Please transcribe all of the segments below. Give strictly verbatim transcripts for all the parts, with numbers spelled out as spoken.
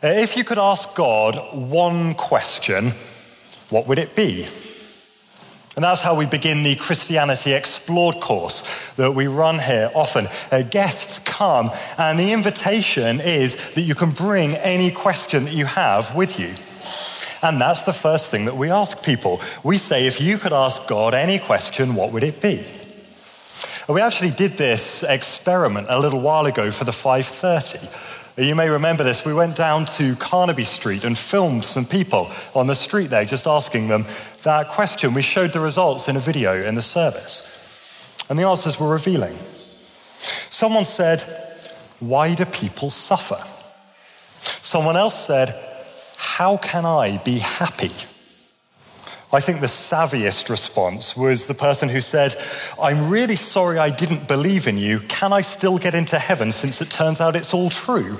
If you could ask God one question, what would it be? And that's how we begin the Christianity Explored course that we run here often. Uh, guests come, and the invitation is that you can bring any question that you have with you. And that's the first thing that we ask people. We say, if you could ask God any question, what would it be? And we actually did this experiment a little while ago for the five thirty. You may remember this. We went down to Carnaby Street and filmed some people on the street there, just asking them that question. We showed the results in a video in the service. And the answers were revealing. Someone said, why do people suffer? Someone else said, how can I be happy? I think the savviest response was the person who said, I'm really sorry I didn't believe in you. Can I still get into heaven since it turns out it's all true?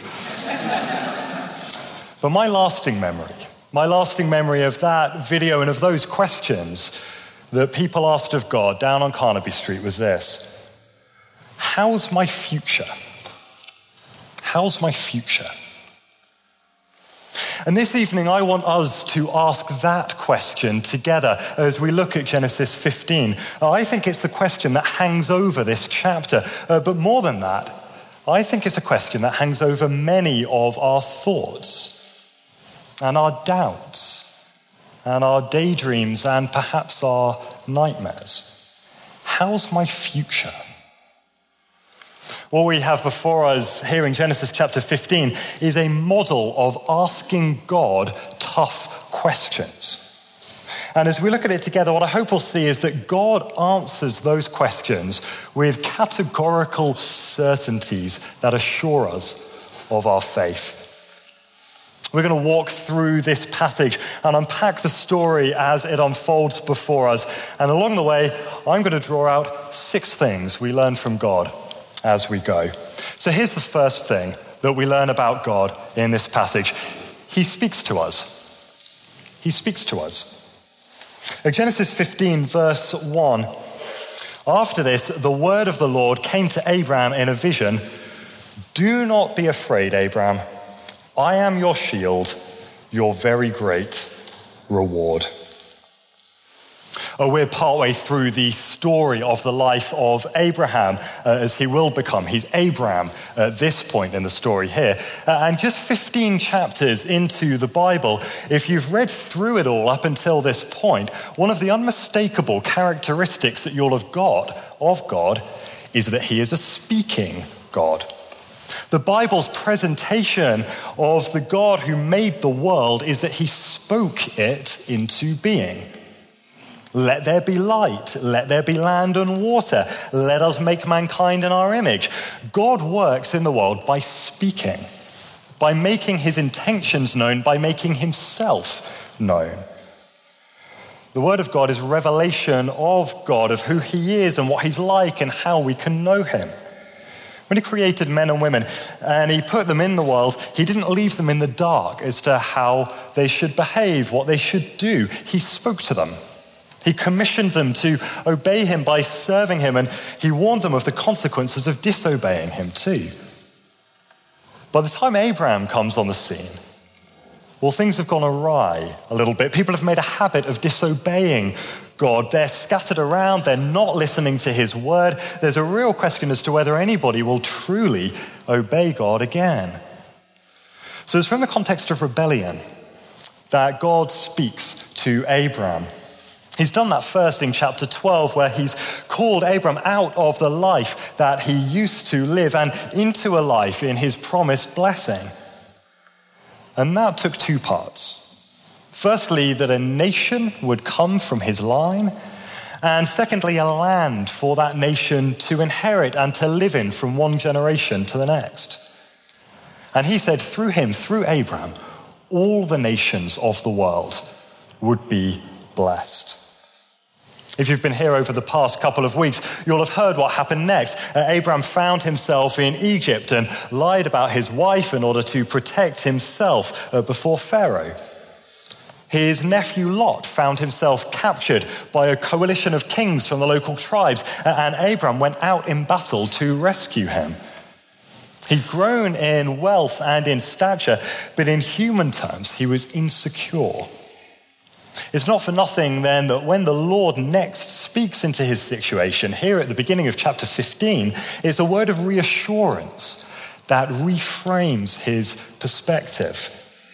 But my lasting memory, my lasting memory of that video and of those questions that people asked of God down on Carnaby Street was this: how's my future? How's my future? And this evening, I want us to ask that question together as we look at Genesis fifteen. I think it's the question that hangs over this chapter. Uh, but more than that, I think it's a question that hangs over many of our thoughts and our doubts and our daydreams and perhaps our nightmares. How's my future? What we have before us here in Genesis chapter fifteen is a model of asking God tough questions. And as we look at it together, what I hope we'll see is that God answers those questions with categorical certainties that assure us of our faith. We're going to walk through this passage and unpack the story as it unfolds before us. And along the way, I'm going to draw out six things we learn from God as we go. So here's the first thing that we learn about God in this passage. He speaks to us. He speaks to us. In Genesis fifteen, verse one, after this, the word of the Lord came to Abraham in a vision. Do not be afraid, Abraham. I am your shield, your very great reward. Oh, we're partway through the story of the life of Abraham, uh, as he will become. He's Abram at this point in the story here. Uh, and just fifteen chapters into the Bible, if you've read through it all up until this point, one of the unmistakable characteristics that you'll have got of God is that he is a speaking God. The Bible's presentation of the God who made the world is that he spoke it into being. Let there be light, let there be land and water, let us make mankind in our image. God works in the world by speaking, by making his intentions known, by making himself known. The word of God is revelation of God, of who he is and what he's like and how we can know him. When he created men and women and he put them in the world, he didn't leave them in the dark as to how they should behave, what they should do. He spoke to them. He commissioned them to obey him by serving him, and he warned them of the consequences of disobeying him too. By the time Abraham comes on the scene, well, things have gone awry a little bit. People have made a habit of disobeying God. They're scattered around. They're not listening to his word. There's a real question as to whether anybody will truly obey God again. So it's from the context of rebellion that God speaks to Abraham. He's done that first in chapter twelve, where he's called Abram out of the life that he used to live and into a life in his promised blessing. And that took two parts. Firstly, that a nation would come from his line, and secondly, a land for that nation to inherit and to live in from one generation to the next. And he said through him, through Abram, all the nations of the world would be blessed. If you've been here over the past couple of weeks, you'll have heard what happened next. Uh, Abraham found himself in Egypt and lied about his wife in order to protect himself uh, before Pharaoh. His nephew Lot found himself captured by a coalition of kings from the local tribes, uh, and Abraham went out in battle to rescue him. He'd grown in wealth and in stature, but in human terms, he was insecure. It's not for nothing then that when the Lord next speaks into his situation, here at the beginning of chapter fifteen, it's a word of reassurance that reframes his perspective.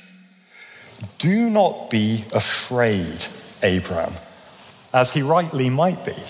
Do not be afraid, Abram, as he rightly might be.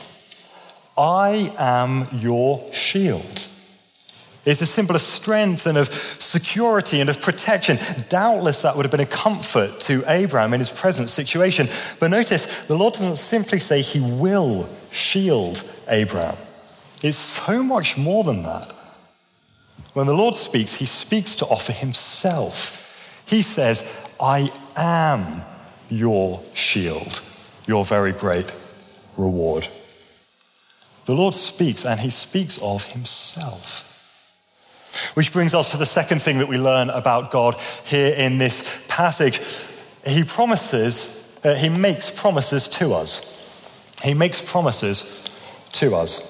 I am your shield. It's a symbol of strength and of security and of protection. Doubtless that would have been a comfort to Abraham in his present situation. But notice, the Lord doesn't simply say he will shield Abraham. It's so much more than that. When the Lord speaks, he speaks to offer himself. He says, I am your shield, your very great reward. The Lord speaks, and he speaks of himself. Which brings us to the second thing that we learn about God here in this passage. He promises, uh, he makes promises to us. He makes promises to us.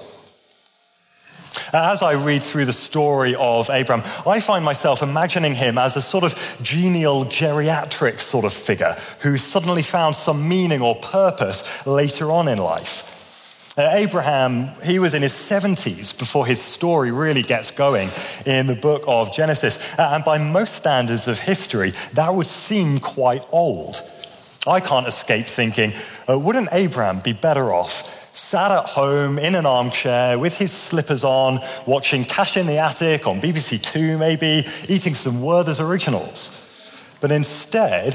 As I read through the story of Abraham, I find myself imagining him as a sort of genial geriatric sort of figure who suddenly found some meaning or purpose later on in life. Uh, Abraham, he was in his seventies before his story really gets going in the book of Genesis. Uh, and by most standards of history, that would seem quite old. I can't escape thinking, uh, wouldn't Abraham be better off sat at home in an armchair with his slippers on, watching Cash in the Attic on B B C Two maybe, eating some Werther's Originals? But instead,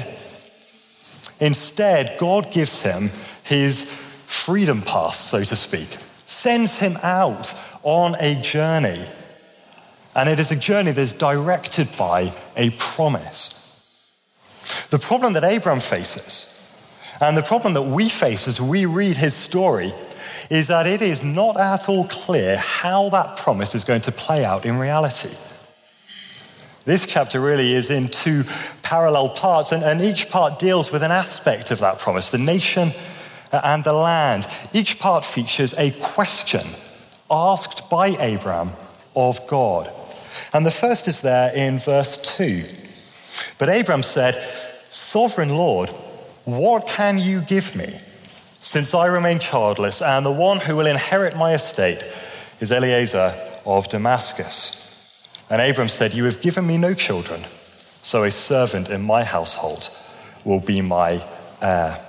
instead, God gives him his freedom pass, so to speak, sends him out on a journey. And it is a journey that is directed by a promise. The problem that Abraham faces, and the problem that we face as we read his story, is that it is not at all clear how that promise is going to play out in reality. This chapter really is in two parallel parts, and, and each part deals with an aspect of that promise, the nation and the land. Each part features a question asked by Abraham of God. And the first is there in verse two. But Abraham said, Sovereign Lord, what can you give me, since I remain childless, and the one who will inherit my estate is Eliezer of Damascus? And Abram said, You have given me no children, so a servant in my household will be my heir.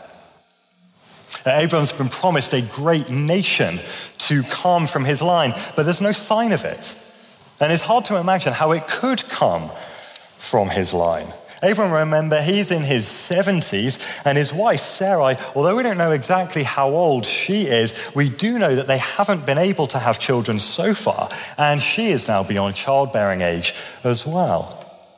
Abram's been promised a great nation to come from his line, but there's no sign of it. And it's hard to imagine how it could come from his line. Abram, remember, he's in his seventies, and his wife, Sarai, although we don't know exactly how old she is, we do know that they haven't been able to have children so far, and she is now beyond childbearing age as well.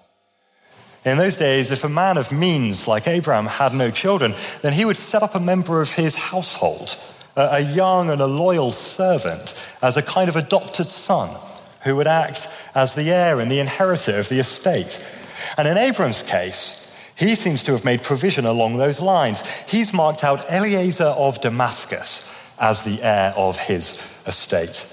In those days, if a man of means like Abraham had no children, then he would set up a member of his household, a young and a loyal servant, as a kind of adopted son who would act as the heir and the inheritor of the estate. And in Abram's case, he seems to have made provision along those lines. He's marked out Eliezer of Damascus as the heir of his estate.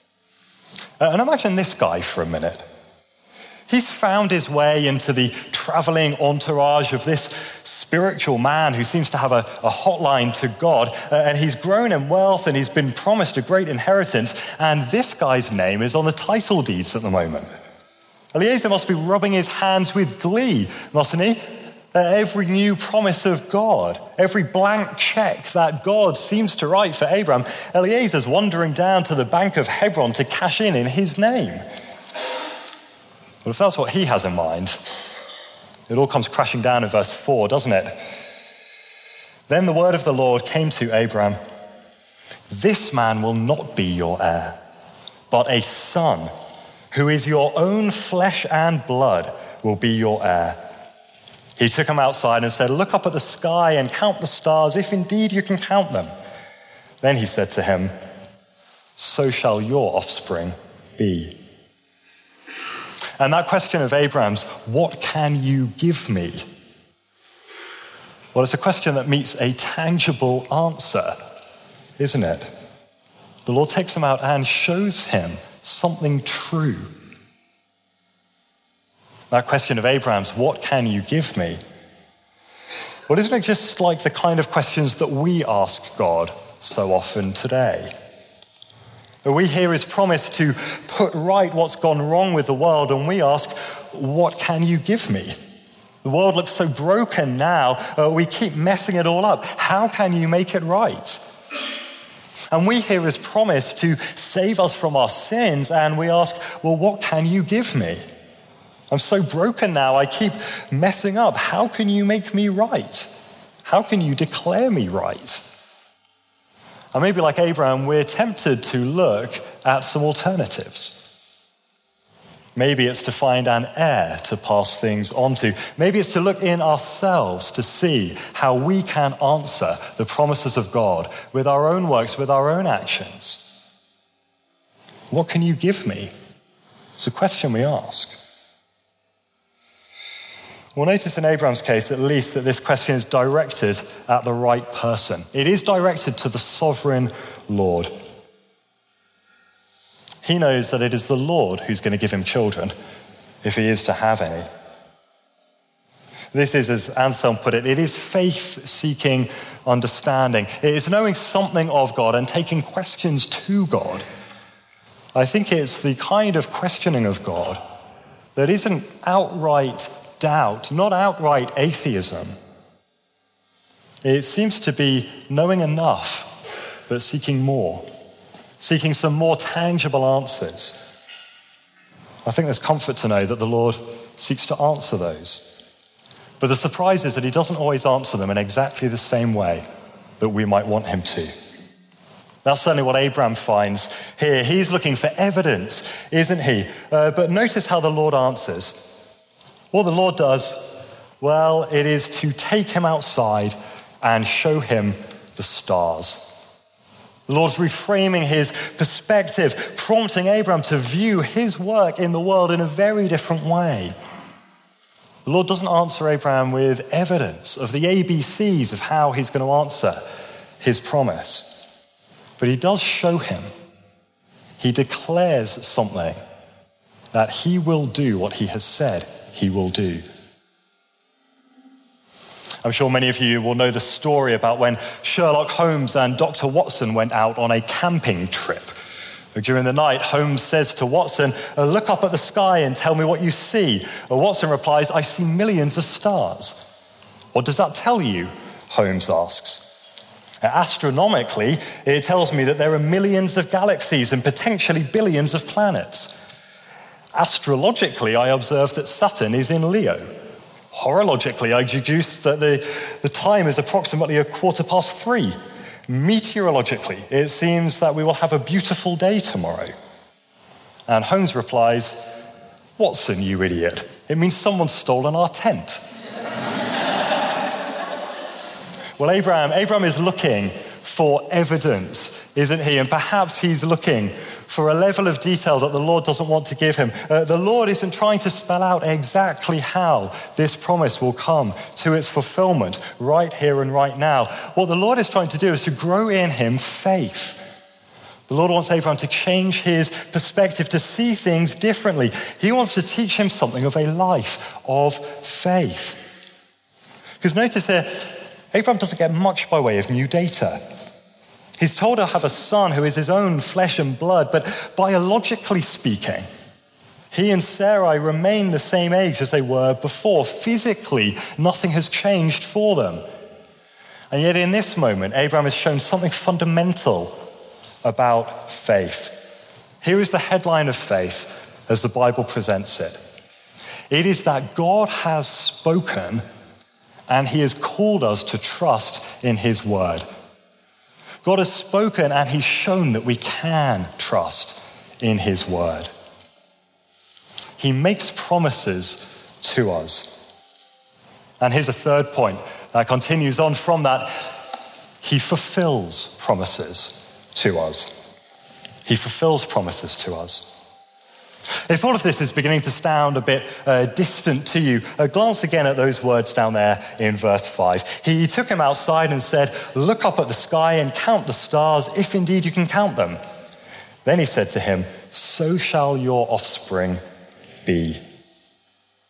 And imagine this guy for a minute. He's found his way into the traveling entourage of this spiritual man who seems to have a, a hotline to God, uh, and he's grown in wealth and he's been promised a great inheritance, and this guy's name is on the title deeds at the moment. Eliezer must be rubbing his hands with glee, mustn't he? Uh, every new promise of God, every blank check that God seems to write for Abraham, Eliezer's wandering down to the bank of Hebron to cash in in his name. Well, if that's what he has in mind, it all comes crashing down in verse four, doesn't it? Then the word of the Lord came to Abraham. This man will not be your heir, but a son who is your own flesh and blood will be your heir. He took him outside and said, Look up at the sky and count the stars, if indeed you can count them. Then he said to him, So shall your offspring be. And that question of Abraham's, what can you give me? Well, it's a question that meets a tangible answer, isn't it? The Lord takes him out and shows him something true. That question of Abraham's, what can you give me? Well, isn't it just like the kind of questions that we ask God so often today? We hear his promise to put right what's gone wrong with the world, and we ask, what can you give me? The world looks so broken now, uh, we keep messing it all up. How can you make it right? And we hear his promise to save us from our sins, and we ask, well, what can you give me? I'm so broken now, I keep messing up. How can you make me right? How can you declare me right? And maybe like Abraham, we're tempted to look at some alternatives. Maybe it's to find an heir to pass things on to. Maybe it's to look in ourselves to see how we can answer the promises of God with our own works, with our own actions. What can you give me? It's a question we ask. We'll notice in Abraham's case, at least, that this question is directed at the right person. It is directed to the sovereign Lord. He knows that it is the Lord who's going to give him children, if he is to have any. This is, as Anselm put it, it is faith-seeking understanding. It is knowing something of God and taking questions to God. I think it's the kind of questioning of God that isn't outright doubt, not outright atheism. It seems to be knowing enough, but seeking more, seeking some more tangible answers. I think there's comfort to know that the Lord seeks to answer those. But the surprise is that he doesn't always answer them in exactly the same way that we might want him to. That's certainly what Abraham finds here. He's looking for evidence, isn't he? Uh, but notice how the Lord answers. What the Lord does, well, it is to take him outside and show him the stars. The Lord's reframing his perspective, prompting Abraham to view his work in the world in a very different way. The Lord doesn't answer Abraham with evidence of the A B Cs of how he's going to answer his promise. But he does show him. He declares something, that he will do what he has said he will do. I'm sure many of you will know the story about when Sherlock Holmes and Doctor Watson went out on a camping trip. During the night, Holmes says to Watson, look up at the sky and tell me what you see. Watson replies, I see millions of stars. What does that tell you? Holmes asks. Astronomically, it tells me that there are millions of galaxies and potentially billions of planets. Astrologically, I observe that Saturn is in Leo. Horologically, I deduce that the, the time is approximately a quarter past three. Meteorologically, it seems that we will have a beautiful day tomorrow. And Holmes replies, Watson, you idiot. It means someone's stolen our tent. Well, Abraham, Abraham is looking for evidence, isn't he? And perhaps he's looking for a level of detail that the Lord doesn't want to give him. Uh, the Lord isn't trying to spell out exactly how this promise will come to its fulfillment right here and right now. What the Lord is trying to do is to grow in him faith. The Lord wants Abraham to change his perspective, to see things differently. He wants to teach him something of a life of faith. Because notice here, Abraham doesn't get much by way of new data. He's told to have a son who is his own flesh and blood, but biologically speaking, he and Sarai remain the same age as they were before. Physically, nothing has changed for them. And yet in this moment, Abraham has shown something fundamental about faith. Here is the headline of faith as the Bible presents it. It is that God has spoken and he has called us to trust in his word. God has spoken and he's shown that we can trust in his word. He makes promises to us. And here's a third point that continues on from that. He fulfills promises to us. He fulfills promises to us. If all of this is beginning to sound a bit uh, distant to you, uh, glance again at those words down there in verse five. He took him outside and said, look up at the sky and count the stars, if indeed you can count them. Then he said to him, so shall your offspring be.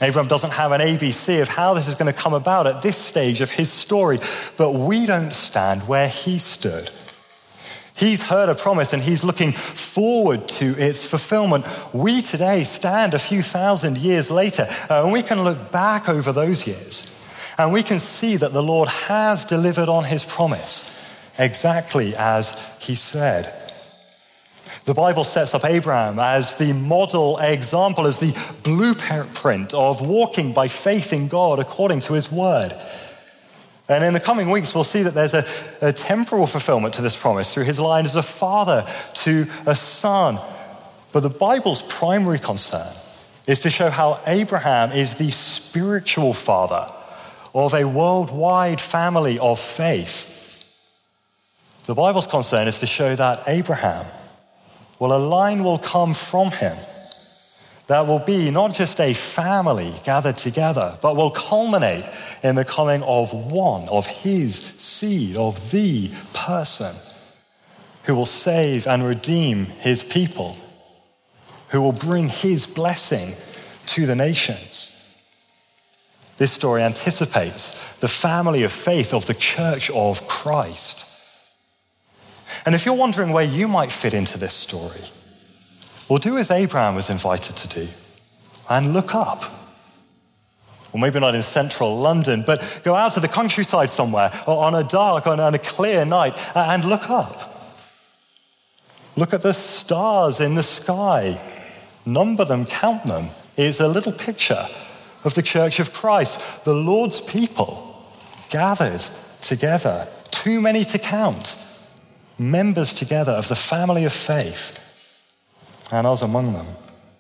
Abraham doesn't have an A B C of how this is going to come about at this stage of his story, but we don't stand where he stood. He's heard a promise and he's looking forward to its fulfillment. We today stand a few thousand years later uh, and we can look back over those years and we can see that the Lord has delivered on his promise exactly as he said. The Bible sets up Abraham as the model example, as the blueprint of walking by faith in God according to his word. And in the coming weeks, we'll see that there's a, a temporal fulfillment to this promise through his line as a father to a son. But the Bible's primary concern is to show how Abraham is the spiritual father of a worldwide family of faith. The Bible's concern is to show that Abraham, well, a line will come from him that will be not just a family gathered together, but will culminate in the coming of one, of his seed, of the person who will save and redeem his people, who will bring his blessing to the nations. This story anticipates the family of faith of the Church of Christ. And if you're wondering where you might fit into this story, well, do as Abraham was invited to do and look up. Or maybe not in central London, but go out to the countryside somewhere or on a dark, on a clear night and look up. Look at the stars in the sky. Number them, count them. It's a little picture of the Church of Christ, the Lord's people gathered together, too many to count, members together of the family of faith, and us among them.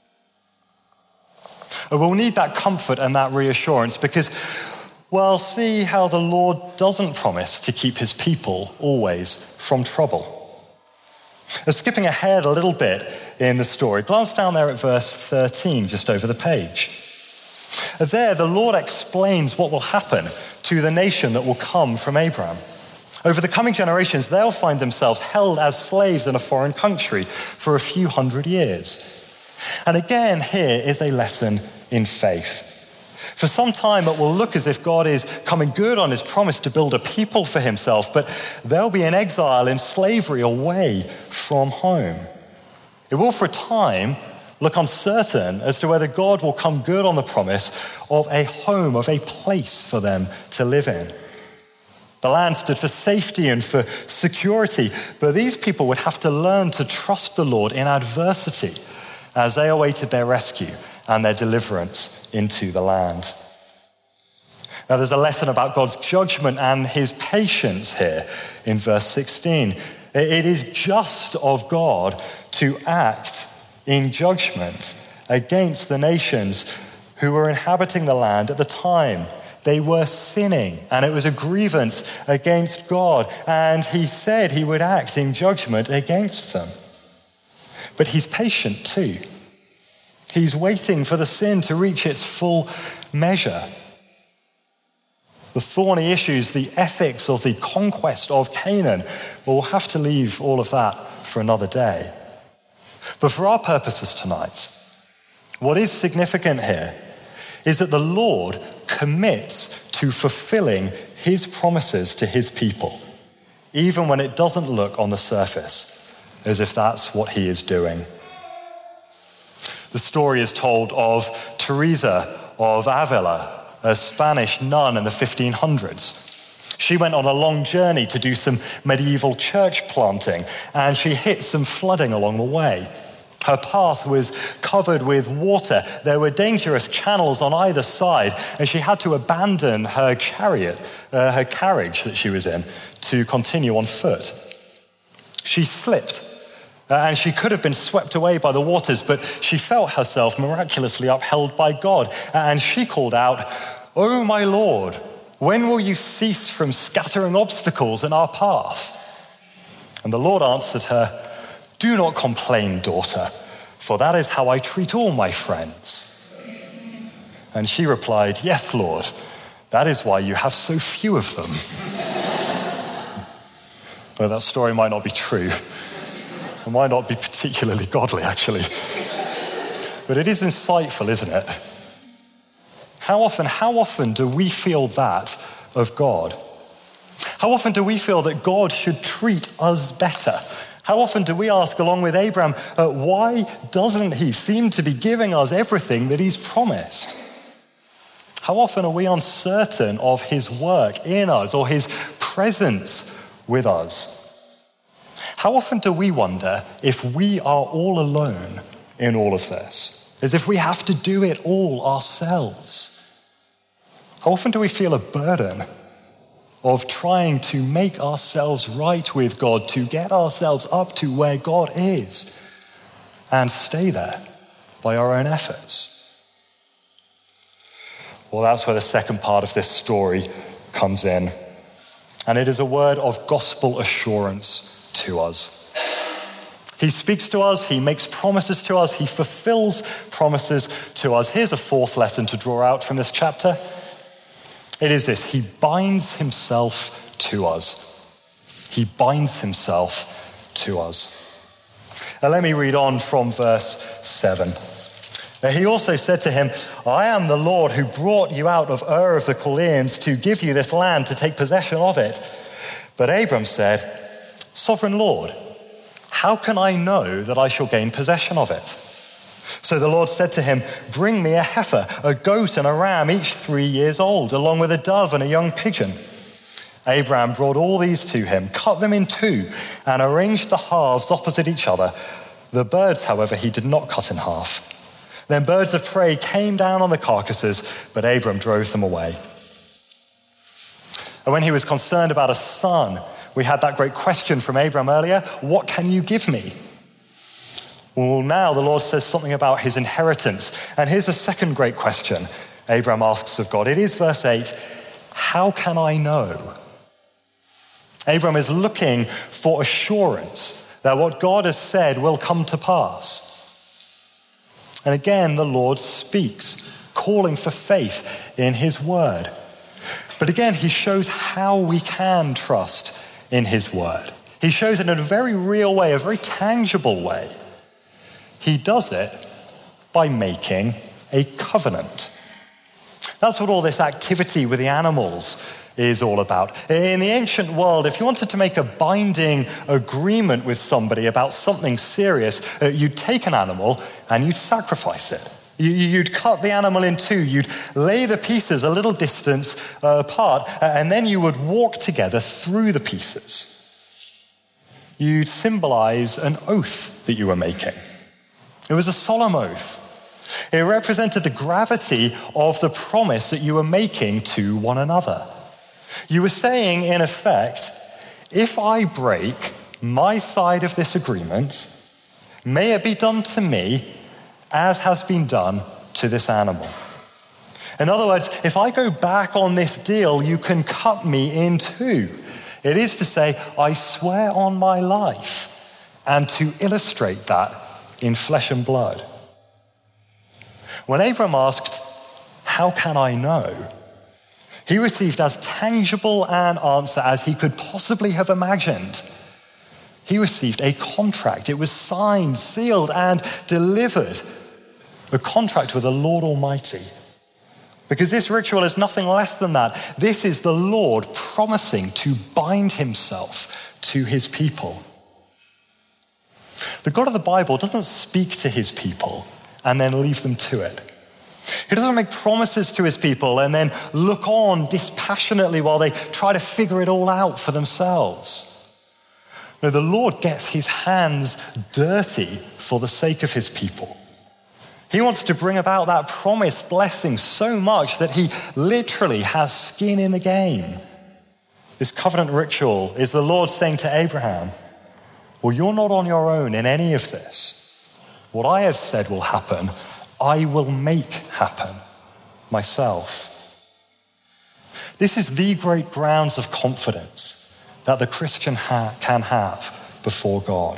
We'll need that comfort and that reassurance because, well, see how the Lord doesn't promise to keep his people always from trouble. Skipping ahead a little bit in the story, glance down there at verse thirteen, just over the page. There, the Lord explains what will happen to the nation that will come from Abraham. Over the coming generations, they'll find themselves held as slaves in a foreign country for a few hundred years. And again, here is a lesson in faith. For some time, it will look as if God is coming good on his promise to build a people for himself, but they'll be in exile, in slavery, away from home. It will, for a time, look uncertain as to whether God will come good on the promise of a home, of a place for them to live in. The land stood for safety and for security, but these people would have to learn to trust the Lord in adversity as they awaited their rescue and their deliverance into the land. Now, there's a lesson about God's judgment and his patience here in verse sixteen. It is just of God to act in judgment against the nations who were inhabiting the land at the time. They were sinning, and it was a grievance against God, and he said he would act in judgment against them. But he's patient too. He's waiting for the sin to reach its full measure. The thorny issues, the ethics of the conquest of Canaan, well, we'll have to leave all of that for another day. But for our purposes tonight, what is significant here is that the Lord commits to fulfilling his promises to his people, even when it doesn't look on the surface as if that's what he is doing. The story is told of Teresa of Avila, a Spanish nun in the fifteen hundreds. She went on a long journey to do some medieval church planting, and she hit some flooding along the way. Her path was covered with water. There were dangerous channels on either side, and she had to abandon her chariot, uh, her carriage that she was in, to continue on foot. She slipped, uh, and she could have been swept away by the waters, but she felt herself miraculously upheld by God, and she called out, "Oh, my Lord, when will you cease from scattering obstacles in our path?" And the Lord answered her, "Do not complain, daughter, for that is how I treat all my friends." And she replied, "Yes, Lord, that is why you have so few of them." Well, that story might not be true. It might not be particularly godly, actually. But it is insightful, isn't it? How often, how often do we feel that of God? How often do we feel that God should treat us better? How often do we ask, along with Abraham, uh, why doesn't he seem to be giving us everything that he's promised? How often are we uncertain of his work in us or his presence with us? How often do we wonder if we are all alone in all of this, as if we have to do it all ourselves? How often do we feel a burden of trying to make ourselves right with God, to get ourselves up to where God is and stay there by our own efforts? Well, that's where the second part of this story comes in. And it is a word of gospel assurance to us. He speaks to us, he makes promises to us, he fulfills promises to us. Here's a fourth lesson to draw out from this chapter. It is this: he binds himself to us. He binds himself to us. Now let me read on from verse seven. Now he also said to him, I am the Lord who brought you out of Ur of the Chaldeans to give you this land to take possession of it. But Abram said, Sovereign Lord, how can I know that I shall gain possession of it? So the Lord said to him, bring me a heifer, a goat and a ram, each three years old, along with a dove and a young pigeon. Abraham brought all these to him, cut them in two, and arranged the halves opposite each other. The birds, however, he did not cut in half. Then birds of prey came down on the carcasses, but Abram drove them away. And when he was concerned about a son, we had that great question from Abram earlier, what can you give me? Well, now the Lord says something about his inheritance. And here's a second great question Abram asks of God. It is verse eight, how can I know? Abram is looking for assurance that what God has said will come to pass. And again, the Lord speaks, calling for faith in his word. But again, he shows how we can trust in his word. He shows it in a very real way, a very tangible way. He does it by making a covenant. That's what all this activity with the animals is all about. In the ancient world, if you wanted to make a binding agreement with somebody about something serious, uh, you'd take an animal and you'd sacrifice it. You, you'd cut the animal in two, you'd lay the pieces a little distance uh, apart, uh, and then you would walk together through the pieces. You'd symbolize an oath that you were making. It was a solemn oath. It represented the gravity of the promise that you were making to one another. You were saying, in effect, if I break my side of this agreement, may it be done to me as has been done to this animal. In other words, if I go back on this deal, you can cut me in two. It is to say, I swear on my life, and to illustrate that in flesh and blood. When Abram asked, how can I know? He received as tangible an answer as he could possibly have imagined. He received a contract. It was signed, sealed, and delivered. A contract with the Lord Almighty. Because this ritual is nothing less than that. This is the Lord promising to bind himself to his people. The God of the Bible doesn't speak to his people and then leave them to it. He doesn't make promises to his people and then look on dispassionately while they try to figure it all out for themselves. No, the Lord gets his hands dirty for the sake of his people. He wants to bring about that promised blessing so much that he literally has skin in the game. This covenant ritual is the Lord saying to Abraham, well, you're not on your own in any of this. What I have said will happen, I will make happen myself. This is the great grounds of confidence that the Christian ha- can have before God.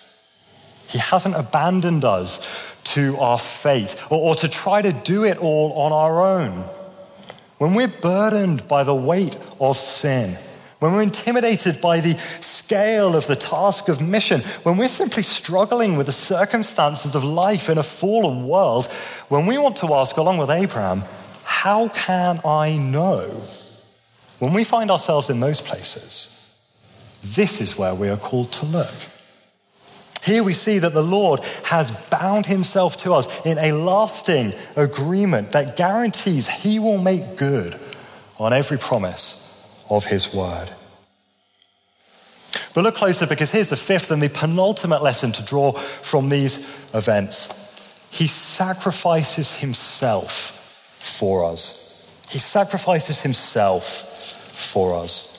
He hasn't abandoned us to our fate or, or to try to do it all on our own. When we're burdened by the weight of sin, when we're intimidated by the scale of the task of mission, when we're simply struggling with the circumstances of life in a fallen world, when we want to ask, along with Abraham, how can I know? When we find ourselves in those places, this is where we are called to look. Here we see that the Lord has bound himself to us in a lasting agreement that guarantees he will make good on every promise of his word. But look closer, because here's the fifth and the penultimate lesson to draw from these events. He sacrifices himself for us. He sacrifices himself for us.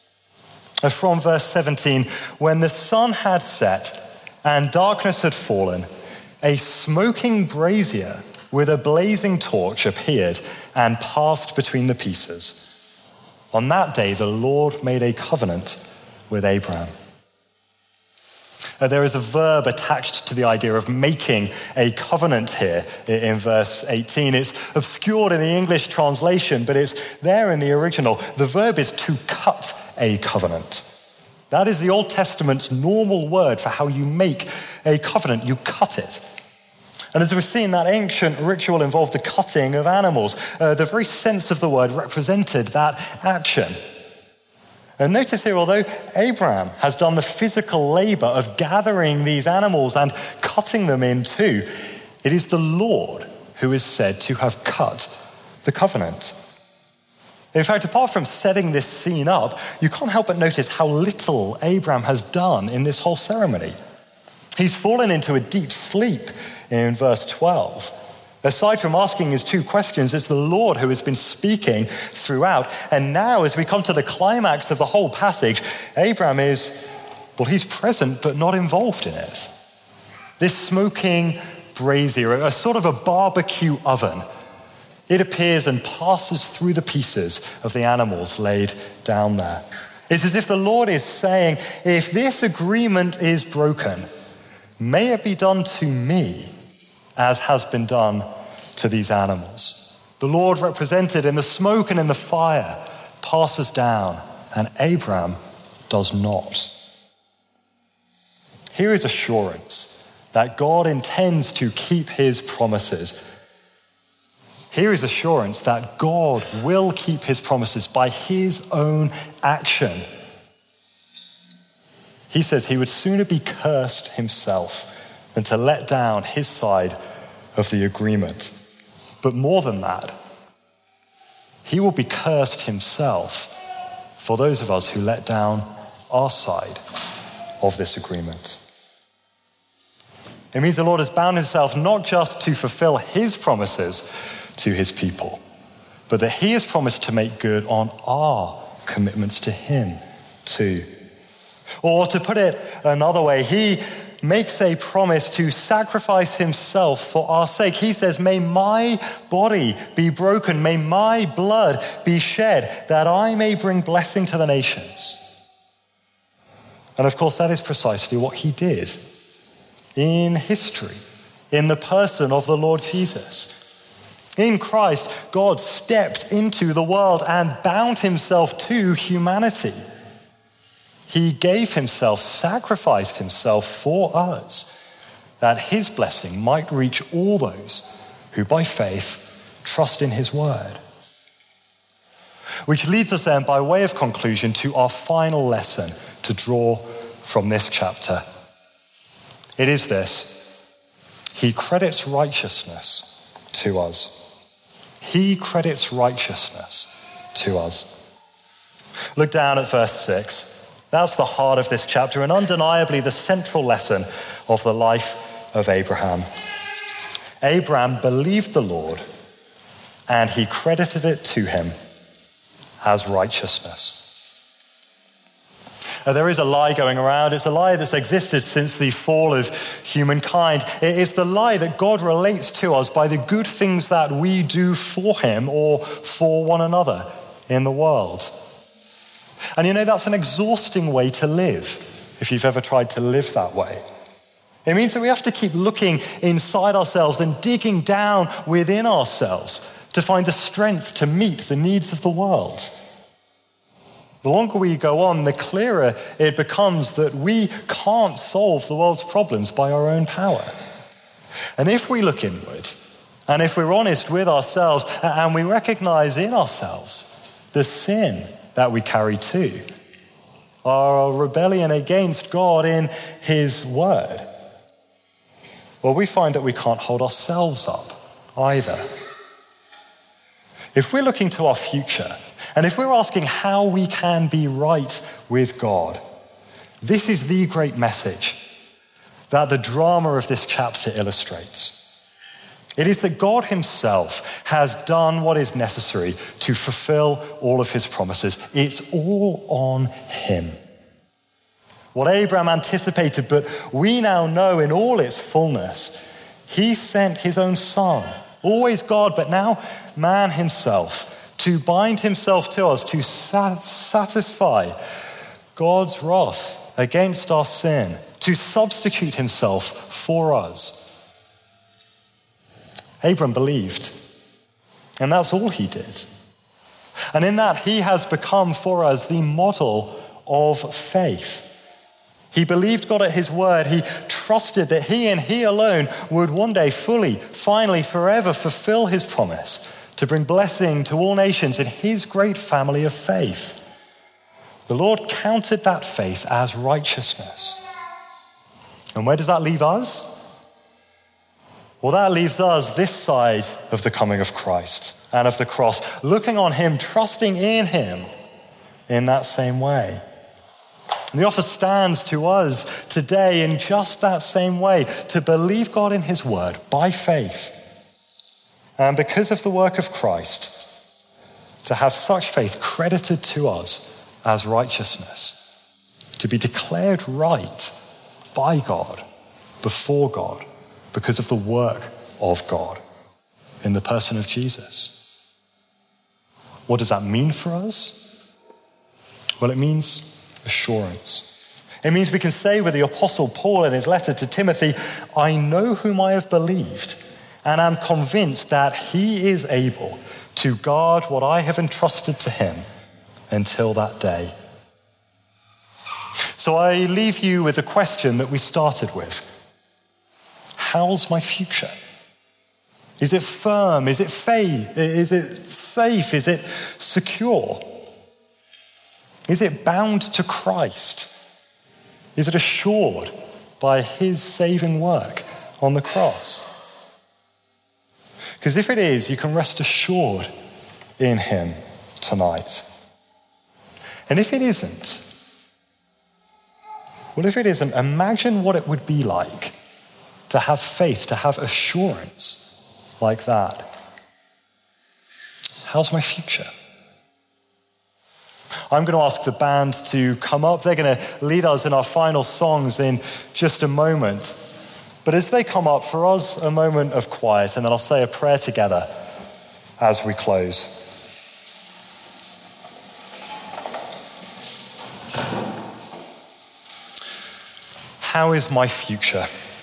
From verse seventeen, when the sun had set and darkness had fallen, a smoking brazier with a blazing torch appeared and passed between the pieces. On that day, the Lord made a covenant with Abraham. Uh, there is a verb attached to the idea of making a covenant here in verse eighteen. It's obscured in the English translation, but it's there in the original. The verb is to cut a covenant. That is the Old Testament's normal word for how you make a covenant. You cut it. And as we've seen, that ancient ritual involved the cutting of animals. Uh, the very sense of the word represented that action. And notice here, although Abraham has done the physical labor of gathering these animals and cutting them in two, it is the Lord who is said to have cut the covenant. In fact, apart from setting this scene up, you can't help but notice how little Abraham has done in this whole ceremony. He's fallen into a deep sleep in verse twelve. Aside from asking his two questions, it's the Lord who has been speaking throughout. And now, as we come to the climax of the whole passage, Abraham is, well, he's present but not involved in it. This smoking brazier, a sort of a barbecue oven, it appears and passes through the pieces of the animals laid down there. It's as if the Lord is saying, if this agreement is broken, may it be done to me as has been done to these animals. The Lord, represented in the smoke and in the fire, passes down, and Abraham does not. Here is assurance that God intends to keep his promises. Here is assurance that God will keep his promises by his own action. He says he would sooner be cursed himself than to let down his side of the agreement. But more than that, he will be cursed himself for those of us who let down our side of this agreement. It means the Lord has bound himself not just to fulfill his promises to his people, but that he has promised to make good on our commitments to him too. Or to put it another way, he makes a promise to sacrifice himself for our sake. He says, may my body be broken, may my blood be shed, that I may bring blessing to the nations. And of course, that is precisely what he did in history, in the person of the Lord Jesus. In Christ, God stepped into the world and bound himself to humanity. He gave himself, sacrificed himself for us, that his blessing might reach all those who by faith trust in his word. Which leads us then, by way of conclusion, to our final lesson to draw from this chapter. It is this: he credits righteousness to us. He credits righteousness to us. Look down at verse six. That's the heart of this chapter, and undeniably the central lesson of the life of Abraham. Abraham believed the Lord, and he credited it to him as righteousness. Now, there is a lie going around. It's a lie that's existed since the fall of humankind. It is the lie that God relates to us by the good things that we do for him or for one another in the world. And you know, that's an exhausting way to live, if you've ever tried to live that way. It means that we have to keep looking inside ourselves and digging down within ourselves to find the strength to meet the needs of the world. The longer we go on, the clearer it becomes that we can't solve the world's problems by our own power. And if we look inward And if we're honest with ourselves and we recognize in ourselves the sin that we carry too, our rebellion against God in his word, well, we find that we can't hold ourselves up either. If we're looking to our future, and if we're asking how we can be right with God, this is the great message that the drama of this chapter illustrates. It is that God himself has done what is necessary to fulfill all of his promises. It's all on him. What Abraham anticipated, but we now know in all its fullness, he sent his own son, always God, but now man himself, to bind himself to us, to sat- satisfy God's wrath against our sin, to substitute himself for us. Abram believed, and that's all he did. And in that, he has become for us the model of faith. He believed God at his word. He trusted that he and he alone would one day fully, finally, forever fulfill his promise to bring blessing to all nations in his great family of faith. The Lord counted that faith as righteousness. And where does that leave us? Well, that leaves us this side of the coming of Christ and of the cross, looking on him, trusting in him in that same way. And the offer stands to us today in just that same way, to believe God in his word by faith. And because of the work of Christ, to have such faith credited to us as righteousness, to be declared right by God, before God, because of the work of God in the person of Jesus. What does that mean for us? Well, it means assurance. It means we can say with the Apostle Paul in his letter to Timothy, I know whom I have believed, and am convinced that he is able to guard what I have entrusted to him until that day. So I leave you with the question that we started with. How's my future? Is it firm? Is it faith? Is it safe? Is it secure? Is it bound to Christ? Is it assured by his saving work on the cross? Because if it is, you can rest assured in him tonight. And if it isn't, well, if it isn't, imagine what it would be like to have faith, to have assurance like that. How's my future? I'm going to ask the band to come up. They're going to lead us in our final songs in just a moment. But as they come up, for us, a moment of quiet, and then I'll say a prayer together as we close. How is my future?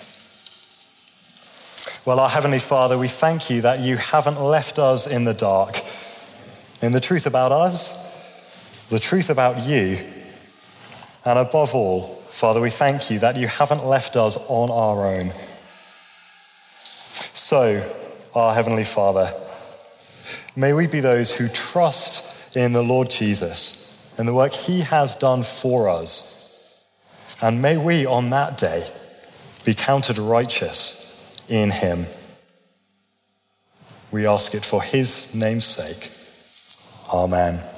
Well, our Heavenly Father, we thank you that you haven't left us in the dark. In the truth about us, the truth about you, and above all, Father, we thank you that you haven't left us on our own. So, our Heavenly Father, may we be those who trust in the Lord Jesus and the work he has done for us. And may we on that day be counted righteous in him. We ask it for his name's sake. Amen.